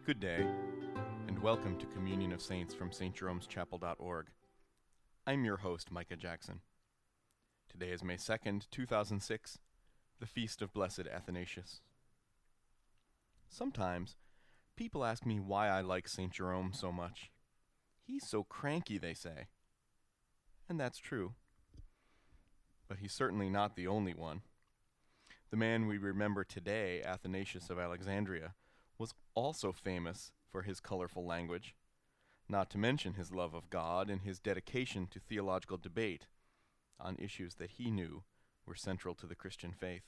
Good day, and welcome to Communion of Saints from stjeromeschapel.org. I'm your host, Micah Jackson. Today is May 2nd, 2006, the Feast of Blessed Athanasius. Sometimes, people ask me why I like St. Jerome so much. He's so cranky, they say. And that's true. But he's certainly not the only one. The man we remember today, Athanasius of Alexandria, was also famous for his colorful language, not to mention his love of God and his dedication to theological debate on issues that he knew were central to the Christian faith.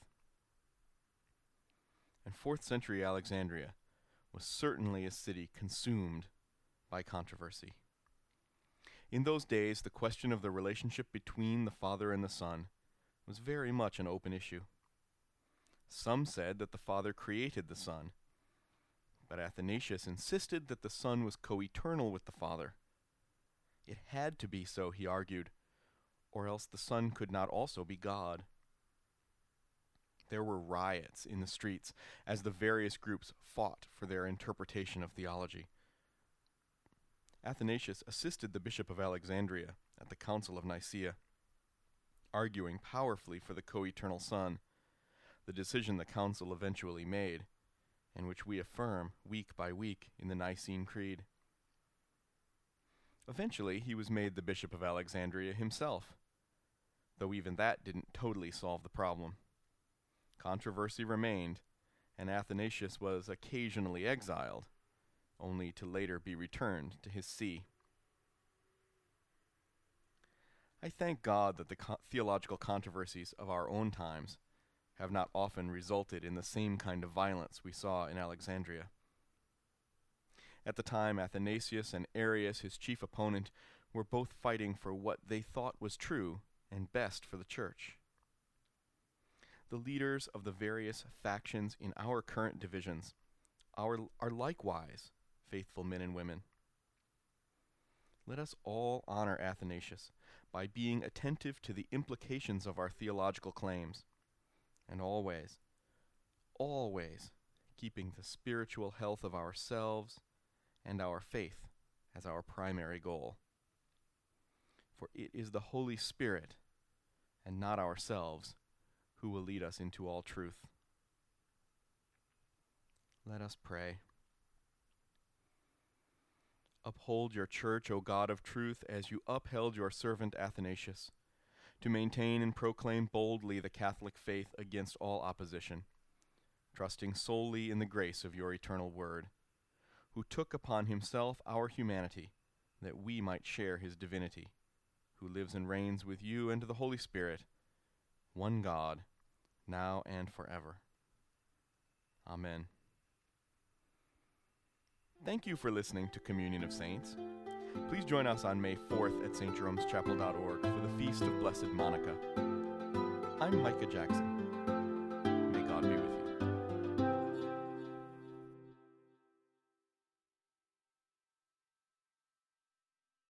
And 4th century Alexandria was certainly a city consumed by controversy. In those days, the question of the relationship between the Father and the Son was very much an open issue. Some said that the Father created the Son, but Athanasius insisted that the Son was co-eternal with the Father. It had to be so, he argued, or else the Son could not also be God. There were riots in the streets as the various groups fought for their interpretation of theology. Athanasius assisted the Bishop of Alexandria at the Council of Nicaea, arguing powerfully for the co-eternal Son, the decision the Council eventually made, and which we affirm week by week in the Nicene Creed. Eventually, he was made the Bishop of Alexandria himself, though even that didn't totally solve the problem. Controversy remained, and Athanasius was occasionally exiled, only to later be returned to his see. I thank God that the theological controversies of our own times have not often resulted in the same kind of violence we saw in Alexandria. At the time, Athanasius and Arius, his chief opponent, were both fighting for what they thought was true and best for the church. The leaders of the various factions in our current divisions are likewise faithful men and women. Let us all honor Athanasius by being attentive to the implications of our theological claims, and always keeping the spiritual health of ourselves and our faith as our primary goal. For it is the Holy Spirit, and not ourselves, who will lead us into all truth. Let us pray. Uphold your church, O God of truth, as you upheld your servant Athanasius, to maintain and proclaim boldly the Catholic faith against all opposition, trusting solely in the grace of your eternal Word, who took upon himself our humanity, that we might share his divinity, who lives and reigns with you and the Holy Spirit, one God, now and forever. Amen. Thank you for listening to Communion of Saints. Please join us on May 4th at stjeromeschapel.org for the Feast of Blessed Monica. I'm Micah Jackson.